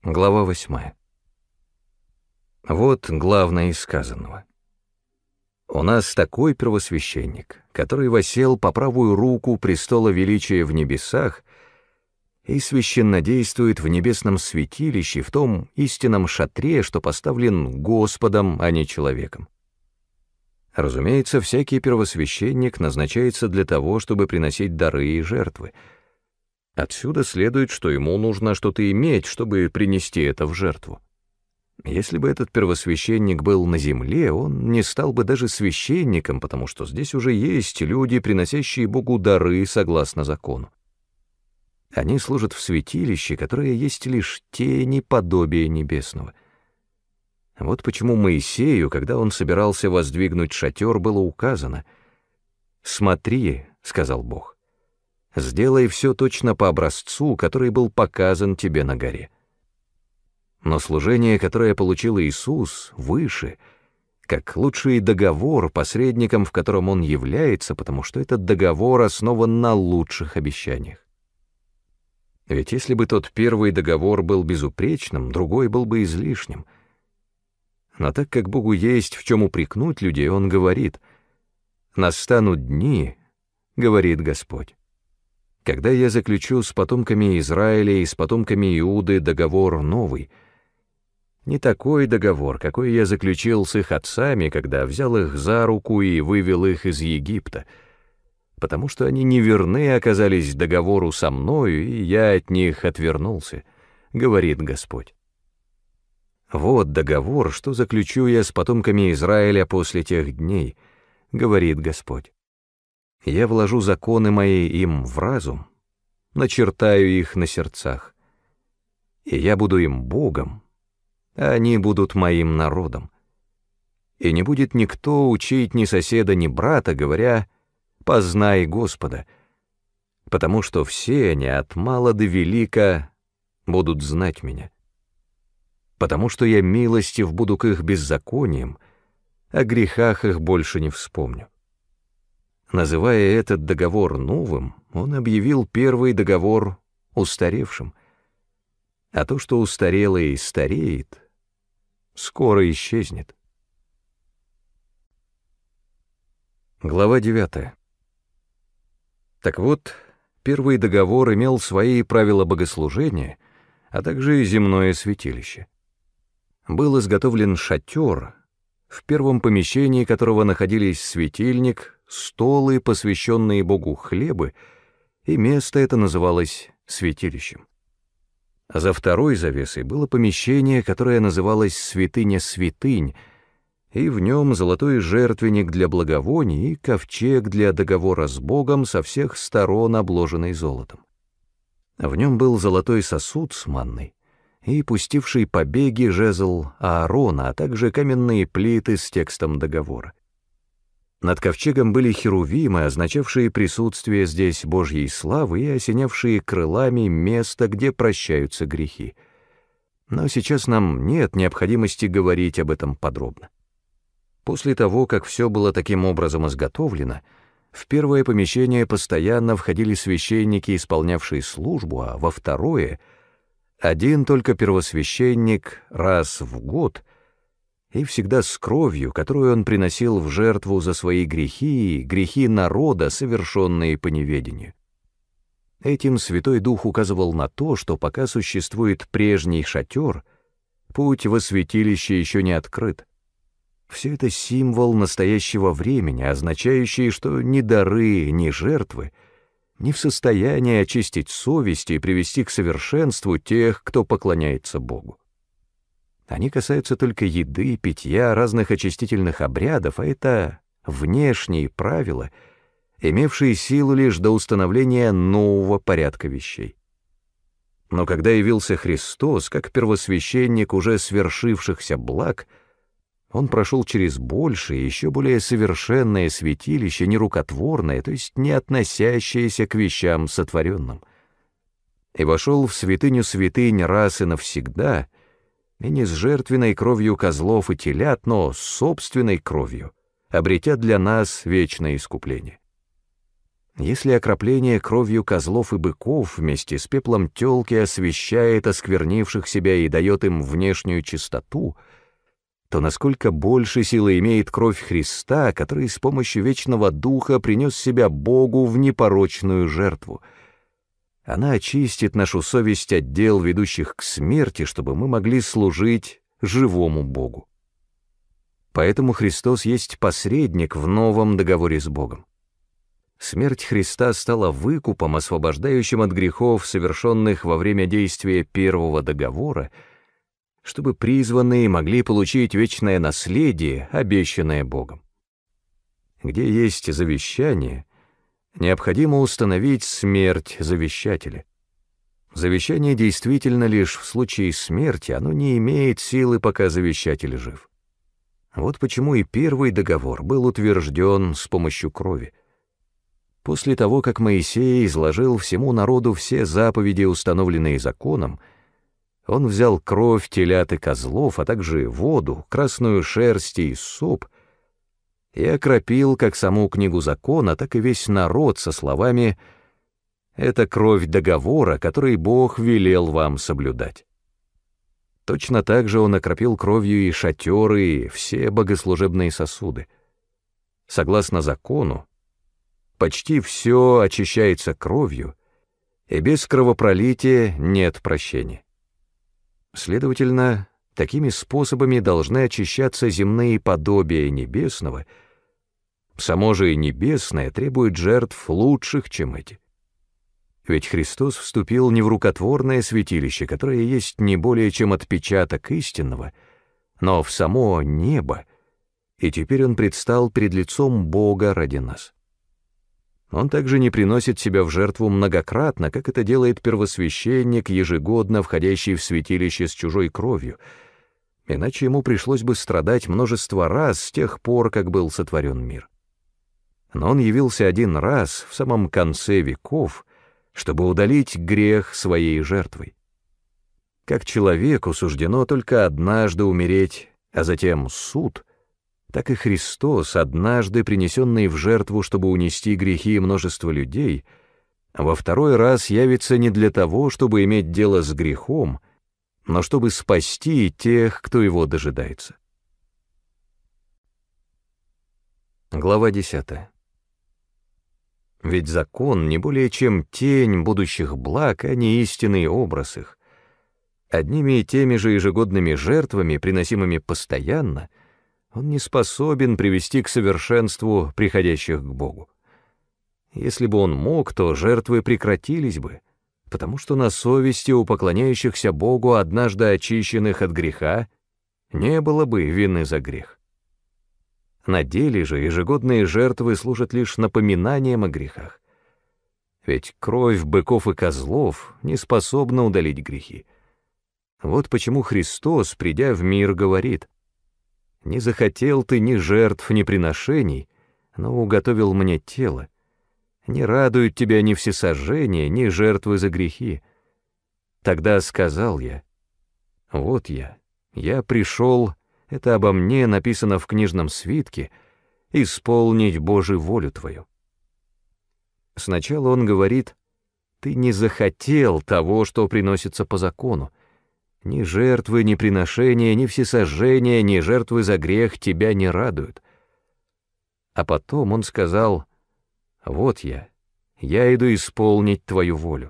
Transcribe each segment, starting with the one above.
Глава 8. Вот главное из сказанного. У нас такой первосвященник, который восел по правую руку престола величия в небесах и священнодействует в небесном святилище, в том истинном шатре, что поставлен Господом, а не человеком. Разумеется, всякий первосвященник назначается для того, чтобы приносить дары и жертвы. Отсюда следует, что ему нужно что-то иметь, чтобы принести это в жертву. Если бы этот первосвященник был на земле, он не стал бы даже священником, потому что здесь уже есть люди, приносящие Богу дары согласно закону. Они служат в святилище, которое есть лишь тени подобия небесного. Вот почему Моисею, когда он собирался воздвигнуть шатер, было указано: «Смотри, — сказал Бог, — сделай все точно по образцу, который был показан тебе на горе». Но служение, которое получил Иисус, выше, как лучший договор, посредником в котором Он является, потому что этот договор основан на лучших обещаниях. Ведь если бы тот первый договор был безупречным, другой был бы излишним. Но так как Богу есть в чем упрекнуть людей, Он говорит: «Настанут дни, — говорит Господь, — когда я заключу с потомками Израиля и с потомками Иуды договор новый, не такой договор, какой я заключил с их отцами, когда взял их за руку и вывел их из Египта, потому что они неверны оказались договору со мною, и я от них отвернулся, — говорит Господь. Вот договор, что заключу я с потомками Израиля после тех дней, — говорит Господь. Я вложу законы мои им в разум, начертаю их на сердцах, и я буду им Богом, а они будут моим народом. И не будет никто учить ни соседа, ни брата, говоря: «Познай Господа», потому что все они от мала до велика будут знать меня. Потому что я милостив буду к их беззакониям, о грехах их больше не вспомню. Называя этот договор новым, он объявил первый договор устаревшим, а то, что устарело и стареет, скоро исчезнет. Глава 9. Так вот, первый договор имел свои правила богослужения, а также земное святилище. Был изготовлен шатер, в первом помещении которого находились светильник, столы, посвященные Богу хлебы, и место это называлось святилищем. А за второй завесой было помещение, которое называлось святыня святынь, и в нем золотой жертвенник для благовоний и ковчег для договора с Богом, со всех сторон обложенный золотом. В нем был золотой сосуд с манной и пустивший побеги жезл Аарона, а также каменные плиты с текстом договора. Над ковчегом были херувимы, означавшие присутствие здесь Божьей славы и осенявшие крылами место, где прощаются грехи. Но сейчас нам нет необходимости говорить об этом подробно. После того, как все было таким образом изготовлено, в первое помещение постоянно входили священники, исполнявшие службу, а во второе — один только первосвященник раз в год, и всегда с кровью, которую он приносил в жертву за свои грехи и грехи народа, совершенные по неведению. Этим Святой Дух указывал на то, что пока существует прежний шатер, путь во святилище еще не открыт. Все это символ настоящего времени, означающий, что ни дары, ни жертвы не в состоянии очистить совесть и привести к совершенству тех, кто поклоняется Богу. Они касаются только еды, питья, разных очистительных обрядов, а это внешние правила, имевшие силу лишь до установления нового порядка вещей. Но когда явился Христос, как первосвященник уже свершившихся благ, Он прошел через большее, еще более совершенное святилище, нерукотворное, то есть не относящееся к вещам сотворенным, и вошел в святыню святынь раз и навсегда, и не с жертвенной кровью козлов и телят, но с собственной кровью, обретя для нас вечное искупление. Если окропление кровью козлов и быков вместе с пеплом тёлки освещает осквернивших себя и дает им внешнюю чистоту, то насколько больше силы имеет кровь Христа, который с помощью вечного Духа принес себя Богу в непорочную жертву. Она очистит нашу совесть от дел, ведущих к смерти, чтобы мы могли служить живому Богу. Поэтому Христос есть посредник в новом договоре с Богом. Смерть Христа стала выкупом, освобождающим от грехов, совершенных во время действия первого договора, чтобы призванные могли получить вечное наследие, обещанное Богом. Где есть завещание, необходимо установить смерть завещателя. Завещание действительно лишь в случае смерти, оно не имеет силы, пока завещатель жив. Вот почему и первый договор был утвержден с помощью крови. После того, как Моисей изложил всему народу все заповеди, установленные законом, он взял кровь телят и козлов, а также воду, красную шерсть и соп, и окропил как саму книгу закона, так и весь народ со словами «Это кровь договора, который Бог велел вам соблюдать». Точно так же он окропил кровью и шатеры, и все богослужебные сосуды. Согласно закону, почти все очищается кровью, и без кровопролития нет прощения. Следовательно, такими способами должны очищаться земные подобия небесного. Само же и небесное требует жертв лучших, чем эти. Ведь Христос вступил не в рукотворное святилище, которое есть не более чем отпечаток истинного, но в само небо, и теперь Он предстал перед лицом Бога ради нас. Он также не приносит себя в жертву многократно, как это делает первосвященник, ежегодно входящий в святилище с чужой кровью, иначе ему пришлось бы страдать множество раз с тех пор, как был сотворен мир. Но он явился один раз в самом конце веков, чтобы удалить грех своей жертвой. Как человеку суждено только однажды умереть, а затем суд, так и Христос, однажды принесенный в жертву, чтобы унести грехи множества людей, во второй раз явится не для того, чтобы иметь дело с грехом, но чтобы спасти тех, кто его дожидается. Глава 10. Ведь закон не более чем тень будущих благ, а не истинный образ их. Одними и теми же ежегодными жертвами, приносимыми постоянно, он не способен привести к совершенству приходящих к Богу. Если бы он мог, то жертвы прекратились бы, потому что на совести у поклоняющихся Богу, однажды очищенных от греха, не было бы вины за грех. На деле же ежегодные жертвы служат лишь напоминанием о грехах. Ведь кровь быков и козлов не способна удалить грехи. Вот почему Христос, придя в мир, говорит: «Не захотел ты ни жертв, ни приношений, но уготовил мне тело. Не радуют тебя ни всесожжения, ни жертвы за грехи». Тогда сказал я: «Вот я пришел, это обо мне написано в книжном свитке, исполнить Божию волю твою». Сначала он говорит: «Ты не захотел того, что приносится по закону. Ни жертвы, ни приношения, ни всесожжения, ни жертвы за грех тебя не радуют». А потом он сказал: «Вот я иду исполнить твою волю».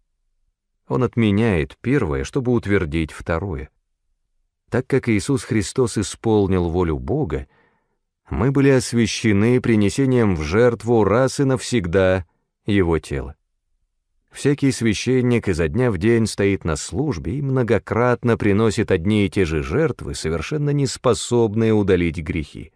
Он отменяет первое, чтобы утвердить второе. Так как Иисус Христос исполнил волю Бога, мы были освящены принесением в жертву раз и навсегда Его тела. Всякий священник изо дня в день стоит на службе и многократно приносит одни и те же жертвы, совершенно не способные удалить грехи.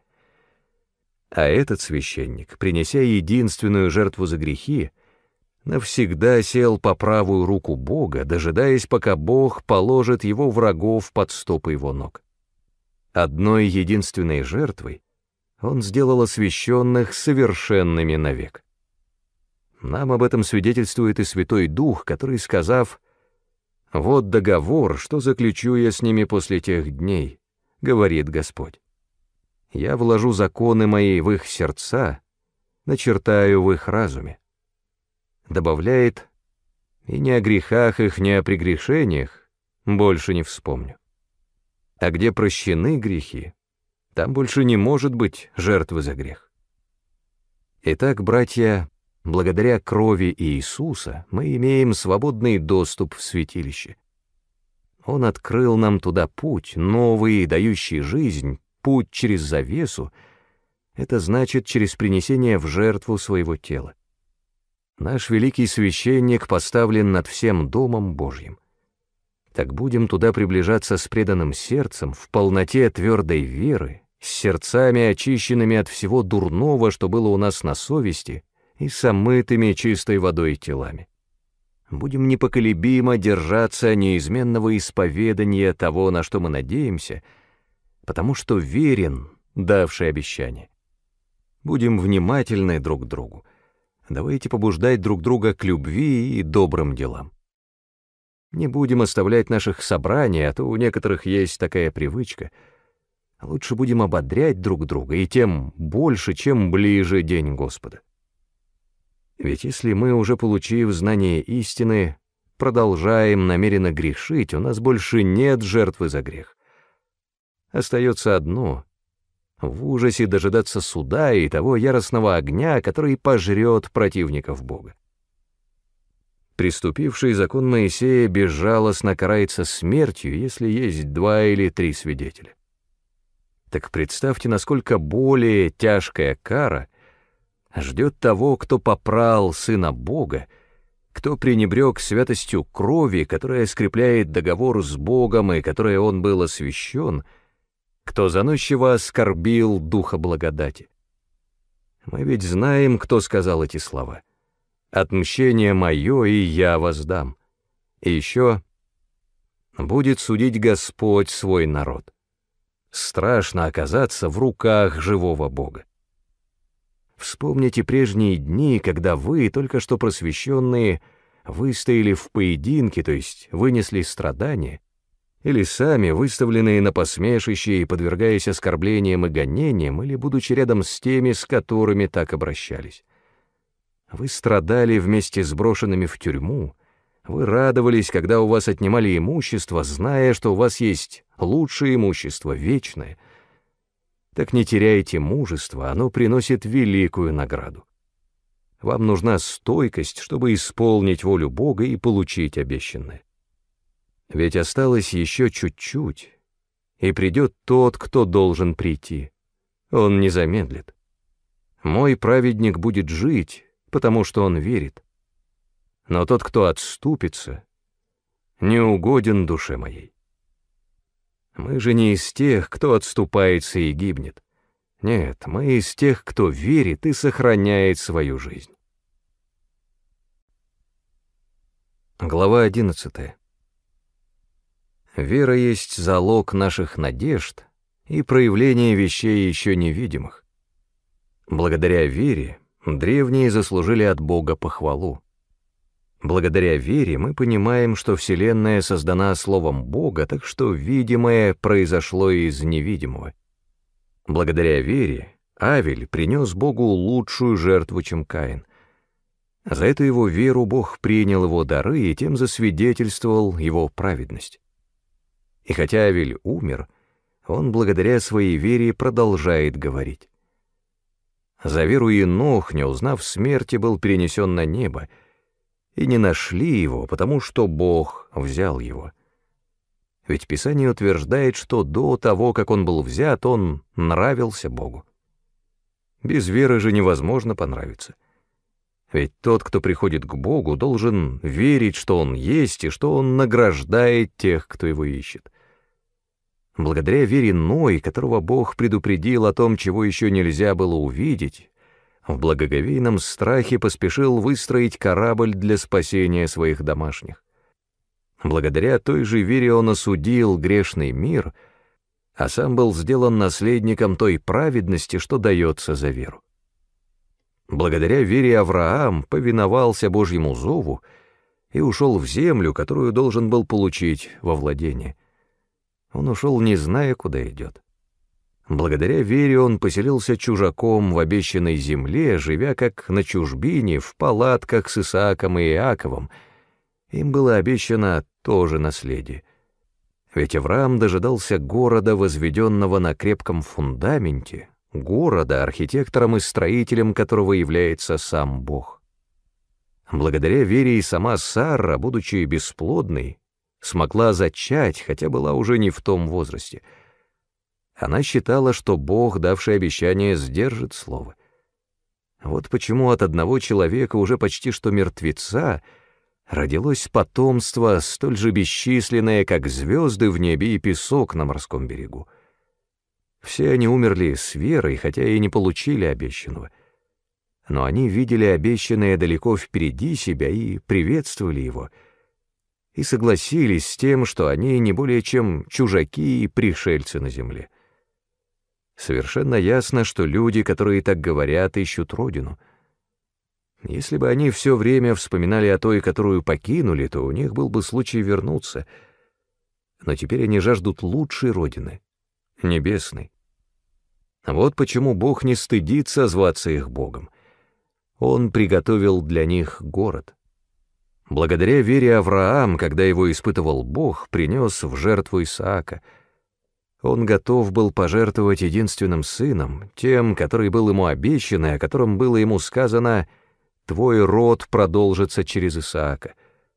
А этот священник, принеся единственную жертву за грехи, навсегда сел по правую руку Бога, дожидаясь, пока Бог положит его врагов под стопы его ног. Одной единственной жертвой он сделал освященных совершенными навек. Нам об этом свидетельствует и Святой Дух, который, сказав: «Вот договор, что заключу я с ними после тех дней, — говорит Господь. Я вложу законы мои в их сердца, начертаю в их разуме». добавляет: «И ни о грехах их, ни о прегрешениях больше не вспомню». А где прощены грехи, там больше не может быть жертвы за грех. Итак, братья, благодаря крови Иисуса мы имеем свободный доступ в святилище. Он открыл нам туда путь, новый, дающий жизнь, путь через завесу, это значит через принесение в жертву своего тела. Наш великий священник поставлен над всем Домом Божьим. Так будем туда приближаться с преданным сердцем, в полноте твердой веры, с сердцами, очищенными от всего дурного, что было у нас на совести, и с омытыми чистой водой телами. Будем непоколебимо держаться неизменного исповедания того, на что мы надеемся, потому что верен давший обещание. Будем внимательны друг к другу. Давайте побуждать друг друга к любви и добрым делам. Не будем оставлять наших собраний, а то у некоторых есть такая привычка. Лучше будем ободрять друг друга, и тем больше, чем ближе день Господа. Ведь если мы, уже получив знание истины, продолжаем намеренно грешить, у нас больше нет жертвы за грех. Остается одно — в ужасе дожидаться суда и того яростного огня, который пожрет противников Бога. Преступивший закон Моисея безжалостно карается смертью, если есть 2 или 3 свидетеля. Так представьте, насколько более тяжкая кара ждет того, кто попрал Сына Бога, кто пренебрег святостью крови, которая скрепляет договор с Богом и которой он был освящен, кто заносчиво оскорбил Духа благодати. Мы ведь знаем, кто сказал эти слова. «Отмщение мое, и я воздам». И еще: «Будет судить Господь свой народ». Страшно оказаться в руках живого Бога. Вспомните прежние дни, когда вы, только что просвещенные, выстояли в поединке, то есть вынесли страдания, или сами, выставленные на посмешище и подвергаясь оскорблениям и гонениям, или будучи рядом с теми, с которыми так обращались. Вы страдали вместе с брошенными в тюрьму, вы радовались, когда у вас отнимали имущество, зная, что у вас есть лучшее имущество, вечное. Так не теряйте мужества, оно приносит великую награду. Вам нужна стойкость, чтобы исполнить волю Бога и получить обещанное. Ведь осталось еще чуть-чуть, и придет тот, кто должен прийти. Он не замедлит. Мой праведник будет жить, потому что он верит. Но тот, кто отступится, не угоден душе моей. Мы же не из тех, кто отступается и гибнет. Нет, мы из тех, кто верит и сохраняет свою жизнь. Глава 11. Вера есть залог наших надежд и проявление вещей еще невидимых. Благодаря вере древние заслужили от Бога похвалу. Благодаря вере мы понимаем, что Вселенная создана Словом Бога, так что видимое произошло из невидимого. Благодаря вере Авель принес Богу лучшую жертву, чем Каин. За эту его веру Бог принял его дары и тем засвидетельствовал его праведность. И хотя Авель умер, он благодаря своей вере продолжает говорить. За веру Енох, не узнав смерти, был перенесен на небо, и не нашли его, потому что Бог взял его. Ведь Писание утверждает, что до того, как он был взят, он нравился Богу. Без веры же невозможно понравиться. Ведь тот, кто приходит к Богу, должен верить, что Он есть, и что Он награждает тех, кто Его ищет. Благодаря вере Ной, которого Бог предупредил о том, чего еще нельзя было увидеть, в благоговейном страхе поспешил выстроить корабль для спасения своих домашних. Благодаря той же вере он осудил грешный мир, а сам был сделан наследником той праведности, что дается за веру. Благодаря вере Авраам повиновался Божьему зову и ушел в землю, которую должен был получить во владение. Он ушел, не зная, куда идет. Благодаря вере он поселился чужаком в обещанной земле, живя как на чужбине, в палатках с Исааком и Иаковом. Им было обещано тоже наследие. Ведь Авраам дожидался города, возведенного на крепком фундаменте, города, архитектором и строителем которого является сам Бог. Благодаря вере и сама Сара, будучи бесплодной, смогла зачать, хотя была уже не в том возрасте. Она считала, что Бог, давший обещание, сдержит слово. Вот почему от одного человека, уже почти что мертвеца, родилось потомство, столь же бесчисленное, как звезды в небе и песок на морском берегу. Все они умерли с верой, хотя и не получили обещанного. Но они видели обещанное далеко впереди себя и приветствовали его, и согласились с тем, что они не более чем чужаки и пришельцы на земле. Совершенно ясно, что люди, которые так говорят, ищут родину. Если бы они все время вспоминали о той, которую покинули, то у них был бы случай вернуться. Но теперь они жаждут лучшей родины, небесной. Вот почему Бог не стыдится зваться их Богом. Он приготовил для них город. Благодаря вере Авраам, когда его испытывал Бог, принес в жертву Исаака. Он готов был пожертвовать единственным сыном, тем, который был ему обещан, и о котором было ему сказано: «Твой род продолжится через Исаака».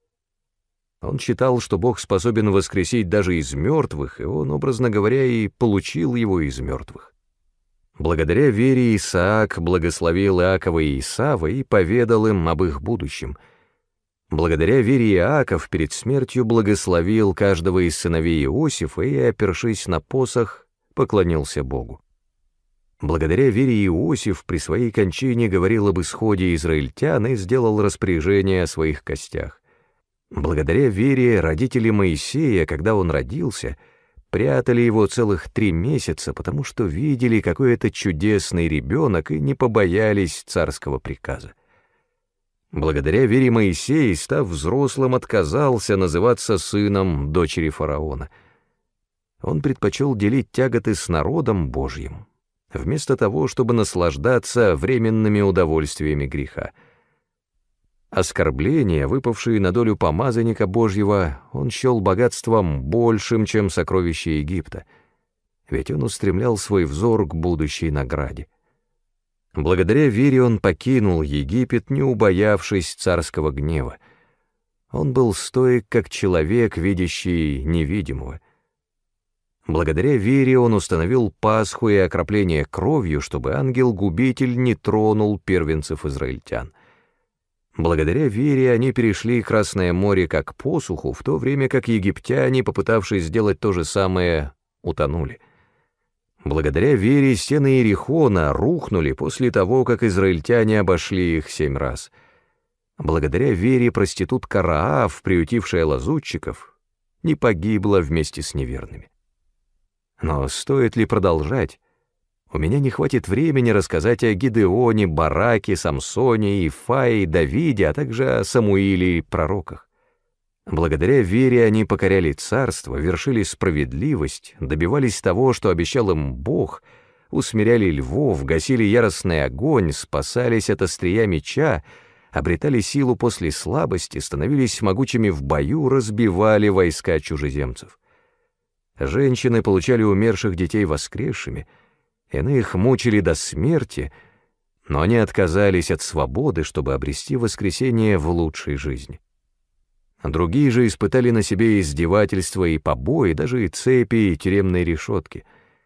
Он считал, что Бог способен воскресить даже из мертвых, и он, образно говоря, и получил его из мертвых. Благодаря вере Исаак благословил Иакова и Исава и поведал им об их будущем. Благодаря вере Иаков перед смертью благословил каждого из сыновей Иосифа и, опершись на посох, поклонился Богу. Благодаря вере Иосиф при своей кончине говорил об исходе израильтян и сделал распоряжение о своих костях. Благодаря вере родители Моисея, когда он родился, прятали его целых 3 месяца, потому что видели, какой это чудесный ребенок, и не побоялись царского приказа. Благодаря вере Моисей, став взрослым, отказался называться сыном дочери фараона. Он предпочел делить тяготы с народом Божьим, вместо того, чтобы наслаждаться временными удовольствиями греха. Оскорбления, выпавшие на долю помазанника Божьего, он счел богатством большим, чем сокровища Египта, ведь он устремлял свой взор к будущей награде. Благодаря вере он покинул Египет, не убоявшись царского гнева. Он был стоек, как человек, видящий невидимого. Благодаря вере он установил Пасху и окропление кровью, чтобы ангел-губитель не тронул первенцев израильтян. Благодаря вере они перешли Красное море как посуху, в то время как египтяне, попытавшись сделать то же самое, утонули. Благодаря вере стены Иерихона рухнули после того, как израильтяне обошли их 7 раз. Благодаря вере проститутка Раав, приютившая лазутчиков, не погибла вместе с неверными. Но стоит ли продолжать? У меня не хватит времени рассказать о Гидеоне, Бараке, Самсоне, Ифае, Давиде, а также о Самуиле и пророках. Благодаря вере они покоряли царство, вершили справедливость, добивались того, что обещал им Бог, усмиряли львов, гасили яростный огонь, спасались от острия меча, обретали силу после слабости, становились могучими в бою, разбивали войска чужеземцев. Женщины получали умерших детей воскресшими, иных мучили до смерти, но они отказались от свободы, чтобы обрести воскресение в лучшей жизни. Другие же испытали на себе издевательства и побои, даже и цепи, и тюремные решетки.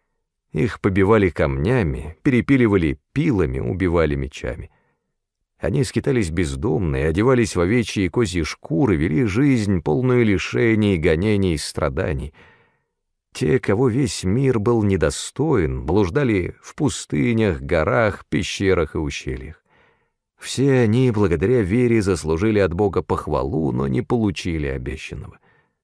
Их побивали камнями, перепиливали пилами, убивали мечами. Они скитались бездомные, одевались в овечьи и козьи шкуры, вели жизнь, полную лишений, гонений и страданий. Те, кого весь мир был недостоин, блуждали в пустынях, горах, пещерах и ущельях. Все они, благодаря вере, заслужили от Бога похвалу, но не получили обещанного.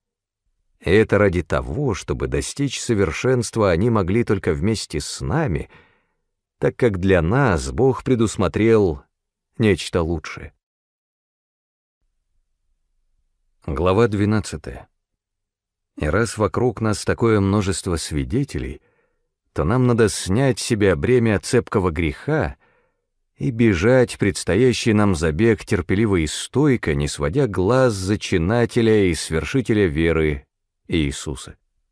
Это ради того, чтобы достичь совершенства они могли только вместе с нами, так как для нас Бог предусмотрел нечто лучшее. Глава 12. И раз вокруг нас такое множество свидетелей, то нам надо снять с себя бремя цепкого греха и бежать предстоящий нам забег терпеливо и стойко, не сводя глаз зачинателя и свершителя веры Иисуса.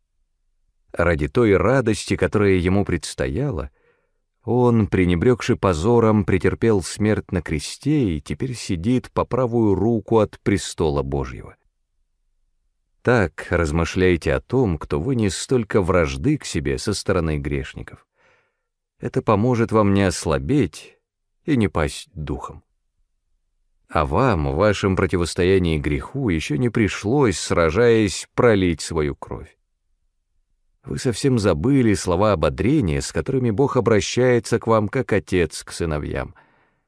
Ради той радости, которая ему предстояла, он, пренебрегши позором, претерпел смерть на кресте и теперь сидит по правую руку от престола Божьего. Так размышляйте о том, кто вынес столько вражды к себе со стороны грешников. Это поможет вам не ослабеть и не пасть духом. А вам, в вашем противостоянии греху, еще не пришлось, сражаясь, пролить свою кровь. Вы совсем забыли слова ободрения, с которыми Бог обращается к вам, как отец к сыновьям.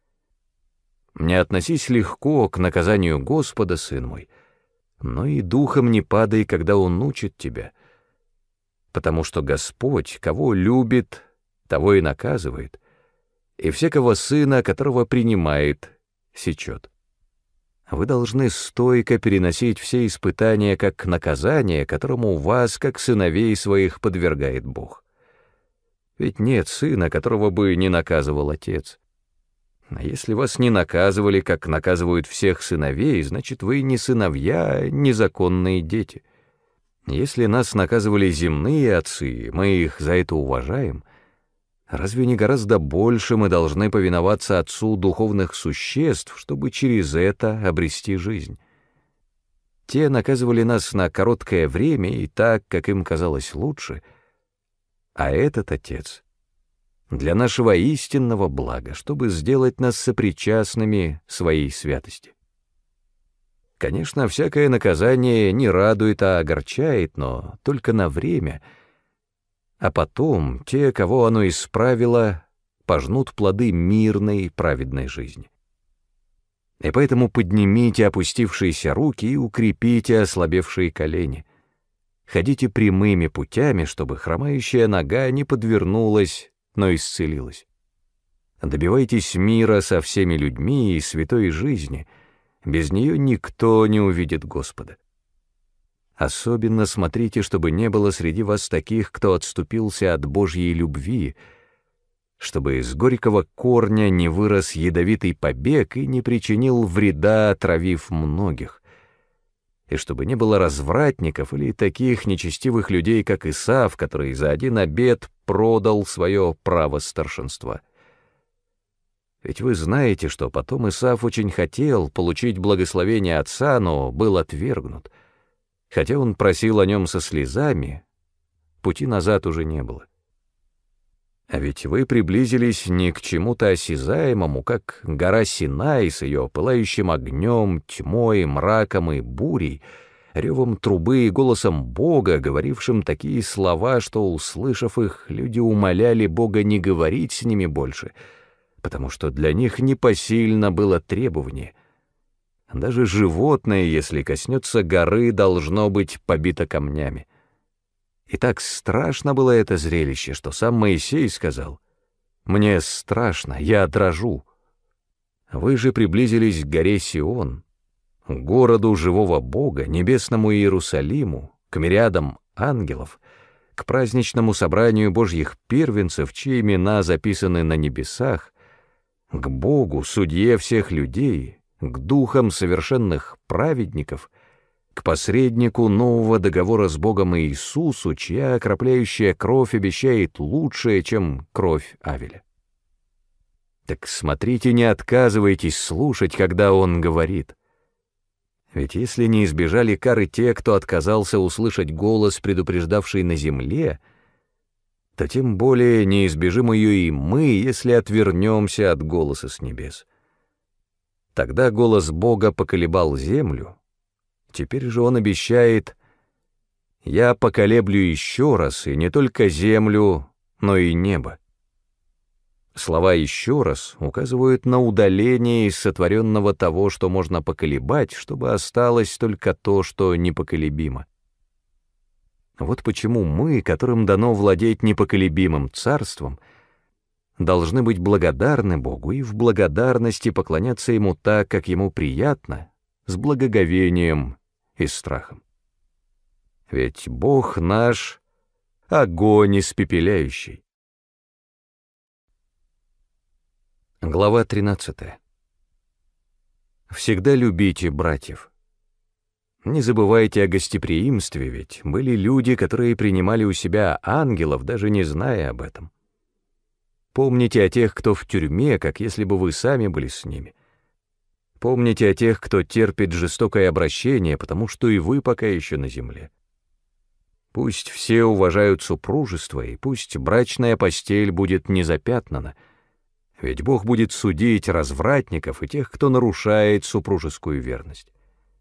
«Не относись легко к наказанию Господа, сын мой, но и духом не падай, когда Он учит тебя, потому что Господь, кого любит, того и наказывает, и всякого сына, которого принимает, сечет». Вы должны стойко переносить все испытания как наказание, которому вас, как сыновей своих, подвергает Бог. Ведь нет сына, которого бы не наказывал отец. А если вас не наказывали, как наказывают всех сыновей, значит, вы не сыновья, а незаконные дети. Если нас наказывали земные отцы, мы их за это уважаем, разве не гораздо больше мы должны повиноваться Отцу духовных существ, чтобы через это обрести жизнь? Те наказывали нас на короткое время и так, как им казалось лучше, а этот Отец для нашего истинного блага, чтобы сделать нас сопричастными своей святости. Конечно, всякое наказание не радует, а огорчает, но только на время — а потом те, кого оно исправило, пожнут плоды мирной, праведной жизни. И поэтому поднимите опустившиеся руки и укрепите ослабевшие колени. Ходите прямыми путями, чтобы хромающая нога не подвернулась, но исцелилась. Добивайтесь мира со всеми людьми и святой жизни. Без нее никто не увидит Господа. Особенно смотрите, чтобы не было среди вас таких, кто отступился от Божьей любви, чтобы из горького корня не вырос ядовитый побег и не причинил вреда, отравив многих, и чтобы не было развратников или таких нечестивых людей, как Исав, который за один обед продал свое право старшинства. Ведь вы знаете, что потом Исав очень хотел получить благословение отца, но был отвергнут. Хотя он просил о нем со слезами, пути назад уже не было. А ведь вы приблизились не к чему-то осязаемому, как гора Синай с ее пылающим огнем, тьмой, мраком и бурей, ревом трубы и голосом Бога, говорившим такие слова, что, услышав их, люди умоляли Бога не говорить с ними больше, потому что для них непосильно было требование. Даже животное, если коснется горы, должно быть побито камнями. И так страшно было это зрелище, что сам Моисей сказал: «Мне страшно, я дрожу». Вы же приблизились к горе Сион, к городу живого Бога, небесному Иерусалиму, к мириадам ангелов, к праздничному собранию Божьих первенцев, чьи имена записаны на небесах, к Богу, судье всех людей, к духам совершенных праведников, к посреднику нового договора с Богом Иисусу, чья окропляющая кровь обещает лучшее, чем кровь Авеля. Так смотрите, не отказывайтесь слушать, когда он говорит. Ведь если не избежали кары те, кто отказался услышать голос, предупреждавший на земле, то тем более не избежим ее и мы, если отвернемся от голоса с небес. Тогда голос Бога поколебал землю, теперь же он обещает: «Я поколеблю еще раз, и не только землю, но и небо». Слова «еще раз» указывают на удаление из сотворенного того, что можно поколебать, чтобы осталось только то, что непоколебимо. Вот почему мы, которым дано владеть непоколебимым царством, должны быть благодарны Богу и в благодарности поклоняться Ему так, как Ему приятно, с благоговением и страхом. Ведь Бог наш — огонь испепеляющий. Глава 13. Всегда любите братьев. Не забывайте о гостеприимстве, ведь были люди, которые принимали у себя ангелов, даже не зная об этом. Помните о тех, кто в тюрьме, как если бы вы сами были с ними. Помните о тех, кто терпит жестокое обращение, потому что и вы пока еще на земле. Пусть все уважают супружество, и пусть брачная постель будет не запятнана, ведь Бог будет судить развратников и тех, кто нарушает супружескую верность.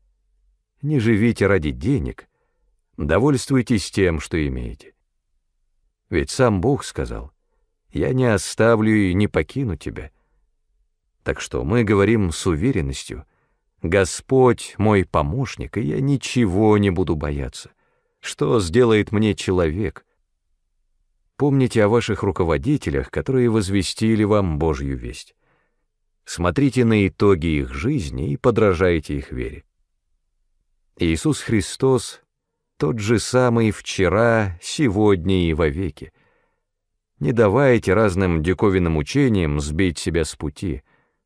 Не живите ради денег, довольствуйтесь тем, что имеете. Ведь сам Бог сказал: «Я не оставлю и не покину тебя». Так что мы говорим с уверенностью: «Господь мой помощник, и я ничего не буду бояться. Что сделает мне человек?» Помните о ваших руководителях, которые возвестили вам Божью весть. Смотрите на итоги их жизни и подражайте их вере. Иисус Христос тот же самый вчера, сегодня и вовеки. Не давайте разным диковинным учениям сбить себя с пути.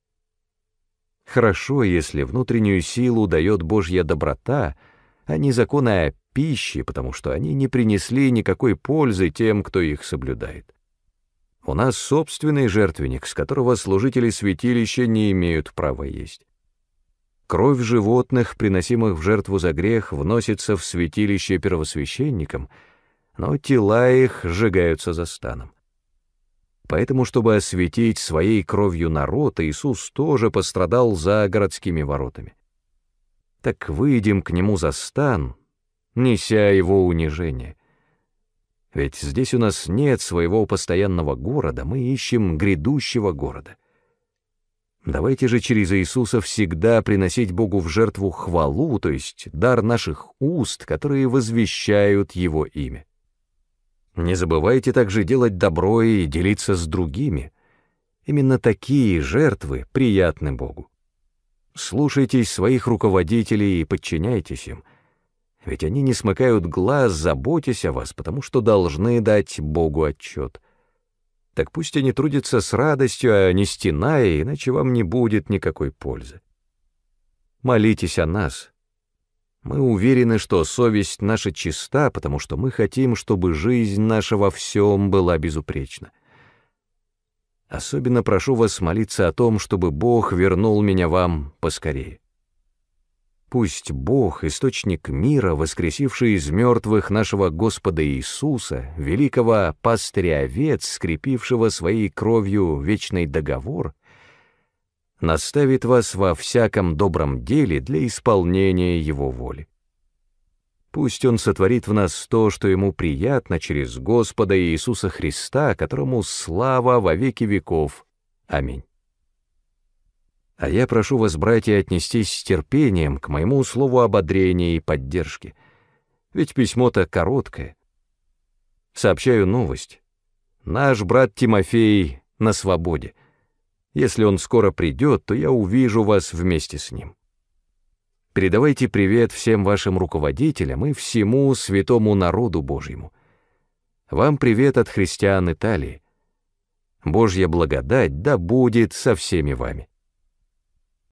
Хорошо, если внутреннюю силу дает Божья доброта, а не законы о пище, потому что они не принесли никакой пользы тем, кто их соблюдает. У нас собственный жертвенник, с которого служители святилища не имеют права есть. Кровь животных, приносимых в жертву за грех, вносится в святилище первосвященникам, но тела их сжигаются за станом. Поэтому, чтобы осветить своей кровью народ, Иисус тоже пострадал за городскими воротами. Так выйдем к Нему за стан, неся Его унижение. Ведь здесь у нас нет своего постоянного города, мы ищем грядущего города. Давайте же через Иисуса всегда приносить Богу в жертву хвалу, то есть дар наших уст, которые возвещают Его имя. Не забывайте также делать добро и делиться с другими. Именно такие жертвы приятны Богу. Слушайтесь своих руководителей и подчиняйтесь им, ведь они не смыкают глаз, заботясь о вас, потому что должны дать Богу отчет. Так пусть они трудятся с радостью, а не стеная, иначе вам не будет никакой пользы. Молитесь о нас. Мы уверены, что совесть наша чиста, потому что мы хотим, чтобы жизнь наша во всем была безупречна. Особенно прошу вас молиться о том, чтобы Бог вернул меня вам поскорее. Пусть Бог, источник мира, воскресивший из мертвых нашего Господа Иисуса, великого пастыря овец, скрепившего своей кровью вечный договор, наставит вас во всяком добром деле для исполнения Его воли. Пусть Он сотворит в нас то, что Ему приятно через Господа Иисуса Христа, которому слава во веки веков. Аминь. А я прошу вас, братья, отнестись с терпением к моему слову ободрения и поддержки, ведь письмо-то короткое. Сообщаю новость. Наш брат Тимофей на свободе. Если он скоро придет, то я увижу вас вместе с ним. Передавайте привет всем вашим руководителям и всему святому народу Божьему. Вам привет от христиан Италии. Божья благодать да будет со всеми вами.